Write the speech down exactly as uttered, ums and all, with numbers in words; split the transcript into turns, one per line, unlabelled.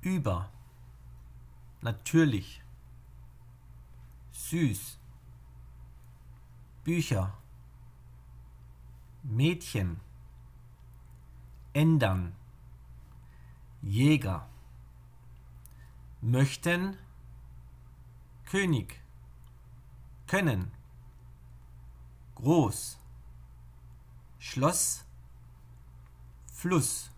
über, natürlich, süß, Bücher, Mädchen, ändern, Jäger, möchten, König, können, groß, Schloss, Fluss,